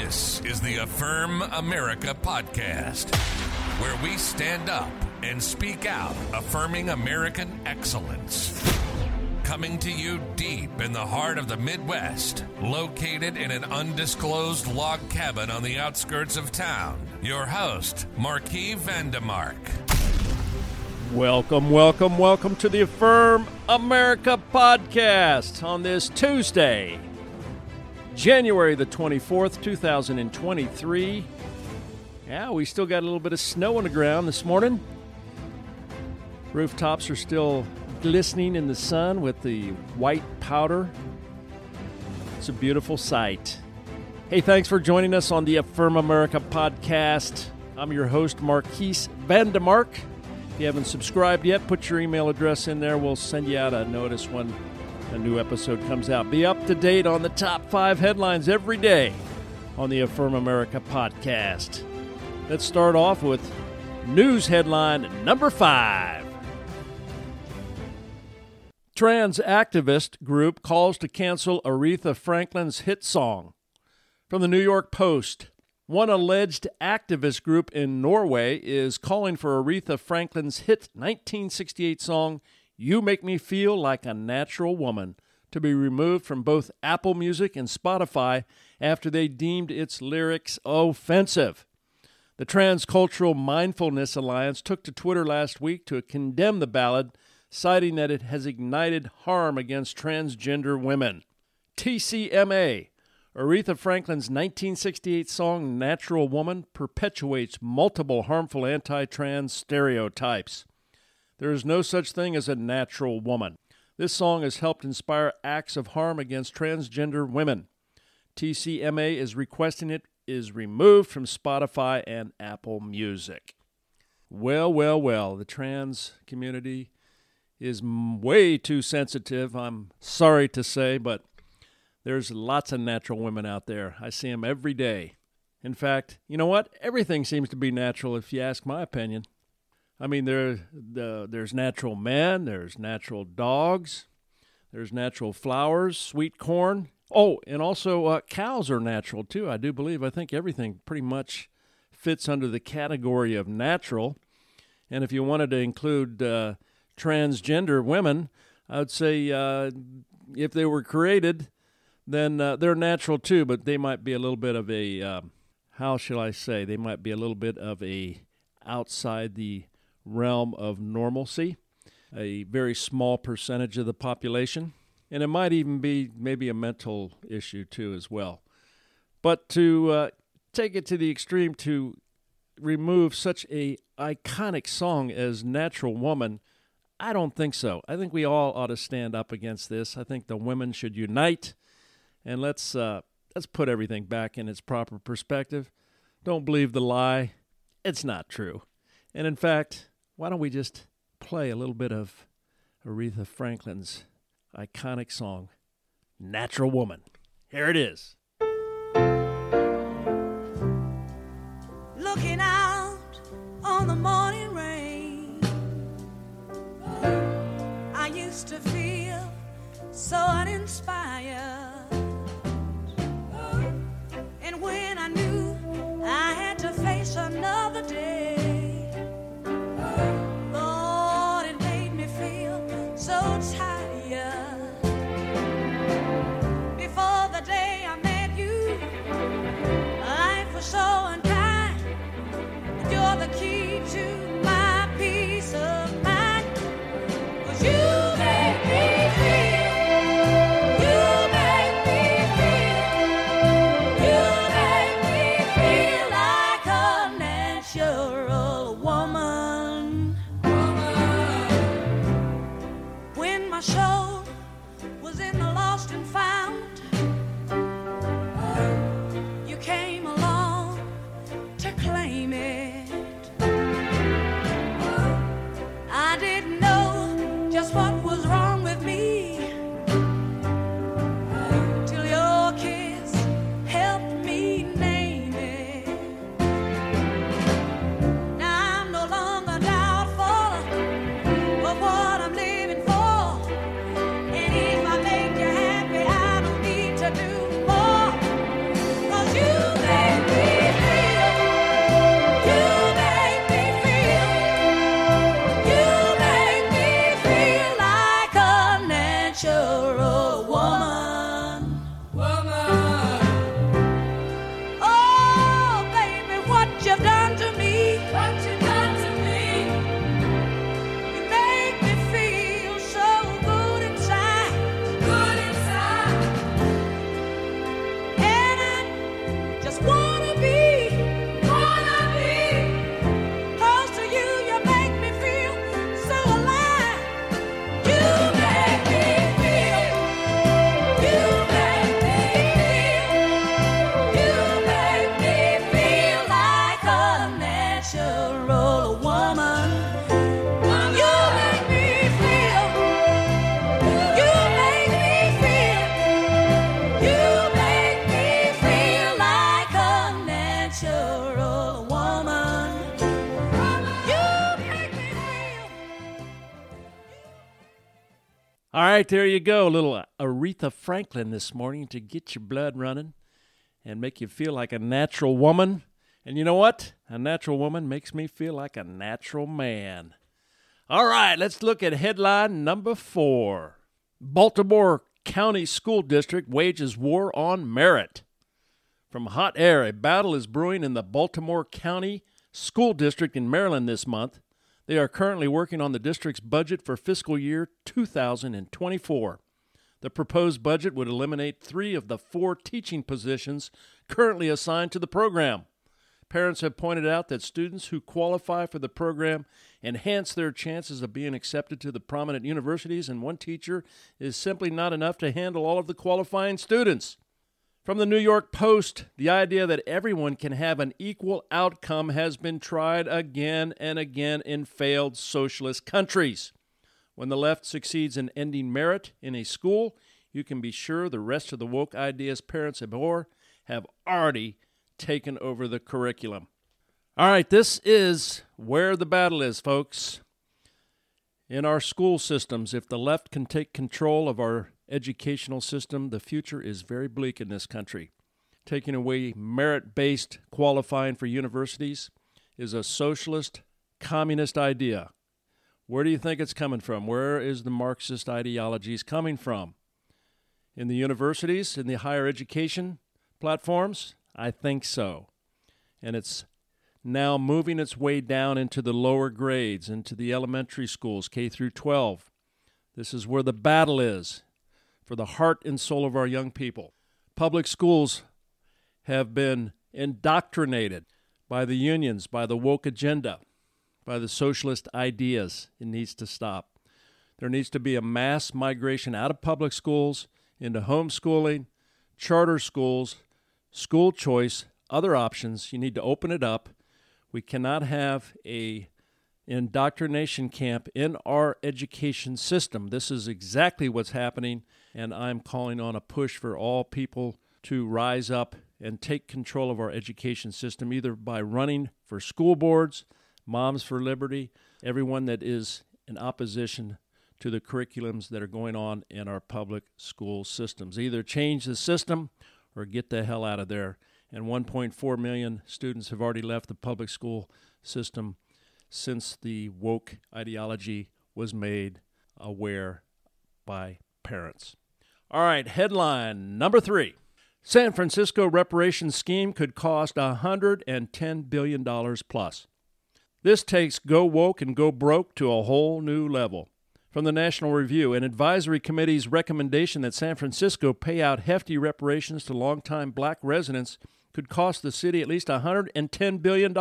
This is the Affirm America podcast, where we stand up and speak out, affirming American excellence. Coming to you deep in the heart of the Midwest, located in an undisclosed log cabin on the outskirts of town. Your host, Marquis Vandemark. Welcome to the Affirm America podcast on this Tuesday, January the 24th, 2023. Yeah, we still got a little bit of snow on the ground this morning. Rooftops are still glistening in the sun with the white powder. It's a beautiful sight. Hey, thanks for joining us on the Affirm America podcast. I'm your host, Marquis Vandemark. If you haven't subscribed yet, put your email address in there. We'll send you out a notice when a new episode comes out. Be up to date on the top 5 headlines every day on the Affirm America podcast. Let's start off with news headline number 5. Trans activist group calls to cancel Aretha Franklin's hit song. From the New York Post, one alleged activist group in Norway is calling for Aretha Franklin's hit 1968 song, You Make Me Feel Like a Natural Woman, to be removed from both Apple Music and Spotify after they deemed its lyrics offensive. The Transcultural Mindfulness Alliance took to Twitter last week to condemn the ballad, citing that it has ignited harm against transgender women. TCMA, Aretha Franklin's 1968 song Natural Woman, perpetuates multiple harmful anti-trans stereotypes. There is no such thing as a natural woman. This song has helped inspire acts of harm against transgender women. TCMA is requesting it is removed from Spotify and Apple Music. Well, the trans community is way too sensitive, I'm sorry to say, but there's lots of natural women out there. I see them every day. In fact, you know what? Everything seems to be natural if you ask my opinion. I mean, there's natural men, there's natural dogs, there's natural flowers, sweet corn. Oh, and also cows are natural too, I do believe. I think everything pretty much fits under the category of natural. And if you wanted to include transgender women, I would say if they were created, then they're natural too, but they might be a little bit of a, how shall I say, they might be a little bit of a outside the realm of normalcy, a very small percentage of the population, and it might even be maybe a mental issue too as well. But to take it to the extreme, to remove such a iconic song as Natural Woman, I don't think so. I think we all ought to stand up against this. I think the women should unite. And let's put everything back in its proper perspective. Don't believe the lie. It's not true. And in fact, why don't we just play a little bit of Aretha Franklin's iconic song, Natural Woman. Here it is. Looking out on the morning rain, I used to feel so uninspired. And when I knew I had to face another day, Lord, it made me feel so tired. Before the day I met you, life was so unkind. You're the key to my peace of mind. 'Cause you make me feel. right, there you go. A little Aretha Franklin this morning to get your blood running and make you feel like a natural woman. And you know what? A natural woman makes me feel like a natural man. All right, let's look at headline number 4. Baltimore County School District wages war on merit. From hot air, a battle is brewing in the Baltimore County School District in Maryland this month. They are currently working on the district's budget for fiscal year 2024. The proposed budget would eliminate 3 of the 4 teaching positions currently assigned to the program. Parents have pointed out that students who qualify for the program enhance their chances of being accepted to the prominent universities, and one teacher is simply not enough to handle all of the qualifying students. From the New York Post, the idea that everyone can have an equal outcome has been tried again and again in failed socialist countries. When the left succeeds in ending merit in a school, you can be sure the rest of the woke ideas parents abhor have already taken over the curriculum. All right, this is where the battle is, folks. In our school systems, if the left can take control of our educational system, the future is very bleak in this country. Taking away merit-based qualifying for universities is a socialist, communist idea. Where do you think it's coming from? Where is the Marxist ideologies coming from? In the universities, in the higher education platforms? I think so. And it's now moving its way down into the lower grades, into the elementary schools, K through 12. This is where the battle is for the heart and soul of our young people. Public schools have been indoctrinated by the unions, by the woke agenda, by the socialist ideas. It needs to stop. There needs to be a mass migration out of public schools into homeschooling, charter schools, school choice, other options. You need to open it up. We cannot have a indoctrination camp in our education system. This is exactly what's happening, and I'm calling on a push for all people to rise up and take control of our education system, either by running for school boards, Moms for Liberty, everyone that is in opposition to the curriculums that are going on in our public school systems. Either change the system or get the hell out of there. And 1.4 million students have already left the public school system since the woke ideology was made aware by parents. All right, headline number 3. San Francisco reparations scheme could cost $110 billion plus. This takes go woke and go broke to a whole new level. From the National Review, an advisory committee's recommendation that San Francisco pay out hefty reparations to longtime black residents could cost the city at least $110 billion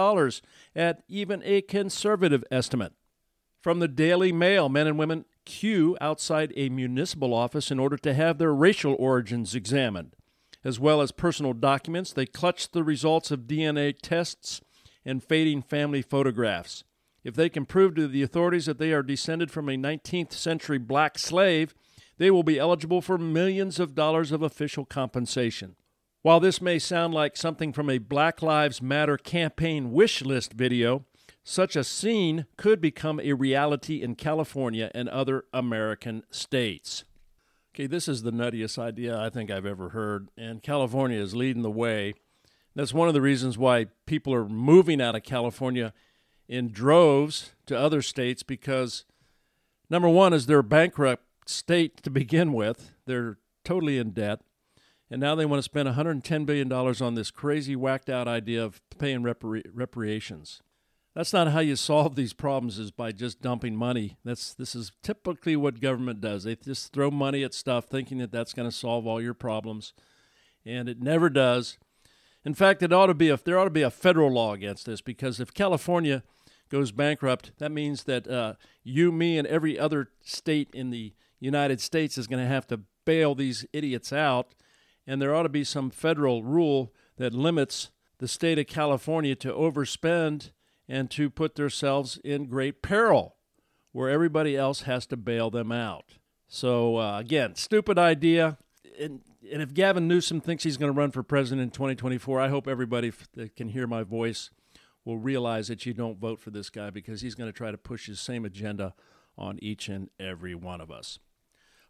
at even a conservative estimate. From the Daily Mail, men and women queue outside a municipal office in order to have their racial origins examined. As well as personal documents, they clutch the results of DNA tests and fading family photographs. If they can prove to the authorities that they are descended from a 19th century black slave, they will be eligible for millions of dollars of official compensation. While this may sound like something from a Black Lives Matter campaign wish list video, such a scene could become a reality in California and other American states. Okay, this is the nuttiest idea I think I've ever heard, and California is leading the way. That's one of the reasons why people are moving out of California in droves to other states, because number one is they're a bankrupt state to begin with. They're totally in debt. And now they want to spend $110 billion on this crazy, whacked-out idea of paying reparations. That's not how you solve these problems, is by just dumping money. This is typically what government does. They just throw money at stuff thinking that that's going to solve all your problems, and it never does. In fact, there ought to be a federal law against this, because if California goes bankrupt, that means that you, me, and every other state in the United States is going to have to bail these idiots out. And there ought to be some federal rule that limits the state of California to overspend and to put themselves in great peril, where everybody else has to bail them out. So, again, stupid idea. And if Gavin Newsom thinks he's going to run for president in 2024, I hope everybody that can hear my voice will realize that you don't vote for this guy, because he's going to try to push his same agenda on each and every one of us.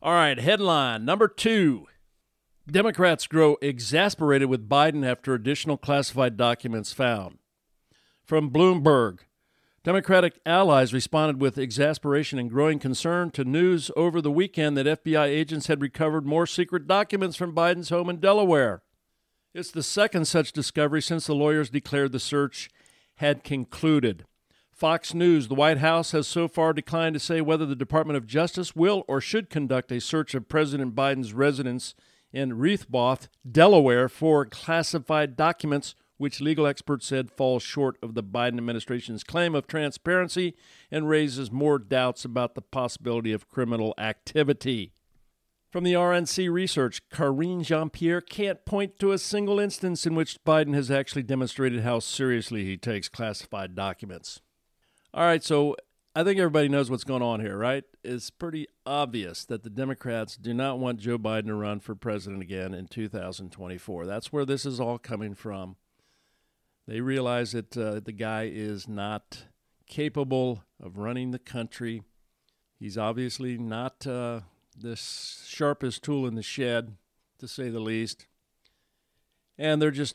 All right, headline number 2. Democrats grow exasperated with Biden after additional classified documents found. From Bloomberg, Democratic allies responded with exasperation and growing concern to news over the weekend that FBI agents had recovered more secret documents from Biden's home in Delaware. It's the second such discovery since the lawyers declared the search had concluded. Fox News, the White House has so far declined to say whether the Department of Justice will or should conduct a search of President Biden's residence in Rehoboth, Delaware, for classified documents, which legal experts said falls short of the Biden administration's claim of transparency and raises more doubts about the possibility of criminal activity. From the RNC research, Karine Jean-Pierre can't point to a single instance in which Biden has actually demonstrated how seriously he takes classified documents. All right, so I think everybody knows what's going on here, right? It's pretty obvious that the Democrats do not want Joe Biden to run for president again in 2024. That's where this is all coming from. They realize that the guy is not capable of running the country. He's obviously not the sharpest tool in the shed, to say the least. And they're just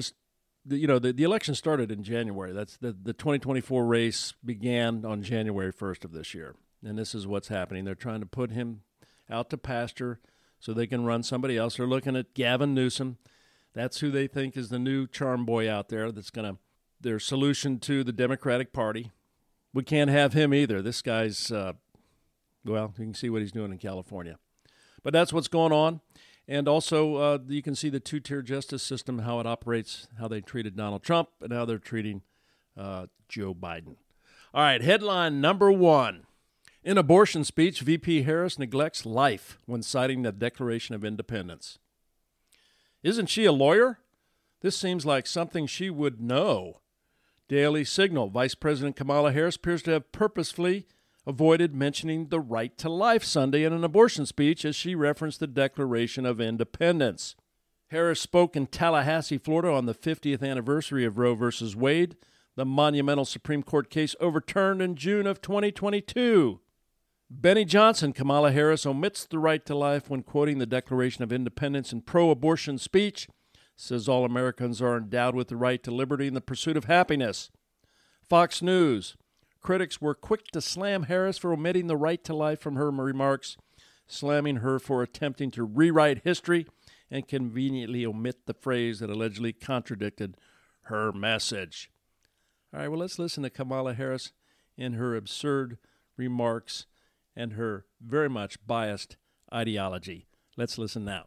the election started in January. That's the 2024 race began on January 1st of this year. And this is what's happening. They're trying to put him out to pasture so they can run somebody else. They're looking at Gavin Newsom. That's who they think is the new charm boy out there that's going to their solution to the Democratic Party. We can't have him either. This guy's, you can see what he's doing in California. But that's what's going on. And also, you can see the two-tier justice system, how it operates, how they treated Donald Trump, and how they're treating Joe Biden. All right, headline number 1. In abortion speech, VP Harris neglects life when citing the Declaration of Independence. Isn't she a lawyer? This seems like something she would know. Daily Signal, Vice President Kamala Harris appears to have purposefully avoided mentioning the right to life Sunday in an abortion speech as she referenced the Declaration of Independence. Harris spoke in Tallahassee, Florida on the 50th anniversary of Roe v. Wade, the monumental Supreme Court case overturned in June of 2022. Benny Johnson, Kamala Harris omits the right to life when quoting the Declaration of Independence in pro-abortion speech, says all Americans are endowed with the right to liberty and the pursuit of happiness. Fox News. Critics were quick to slam Harris for omitting the right to life from her remarks, slamming her for attempting to rewrite history and conveniently omit the phrase that allegedly contradicted her message. All right, well, let's listen to Kamala Harris in her absurd remarks and her very much biased ideology. Let's listen now.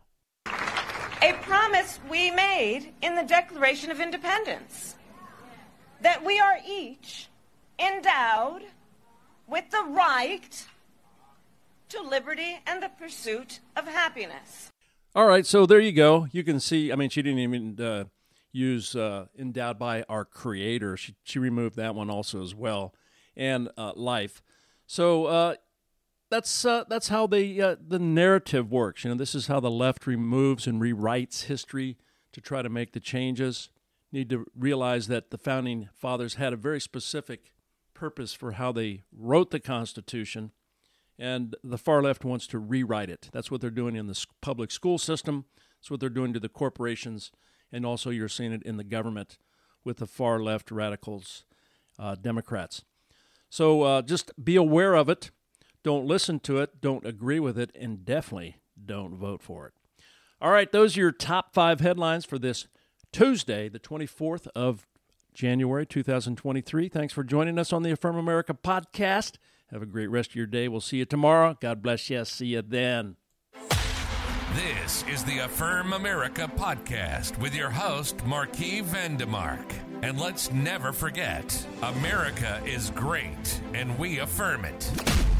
A promise we made in the Declaration of Independence that we are each endowed with the right to liberty and the pursuit of happiness. All right, so there you go. You can see, she didn't even use endowed by our Creator. She removed that one also as well, and life. So that's how the narrative works. This is how the left removes and rewrites history to try to make the changes. Need to realize that the Founding Fathers had a very specific purpose for how they wrote the Constitution, and the far left wants to rewrite it. That's what they're doing in the public school system. That's what they're doing to the corporations, and also you're seeing it in the government with the far left radicals, Democrats. So just be aware of it. Don't listen to it. Don't agree with it, and definitely don't vote for it. All right, those are your top 5 headlines for this Tuesday, the 24th of January 2023. Thanks for joining us on the Affirm America podcast. Have a great rest of your day. We'll see you tomorrow. God bless you. See you then. This is the Affirm America podcast with your host, Marquis Vandemark. And let's never forget, America is great, and we affirm it.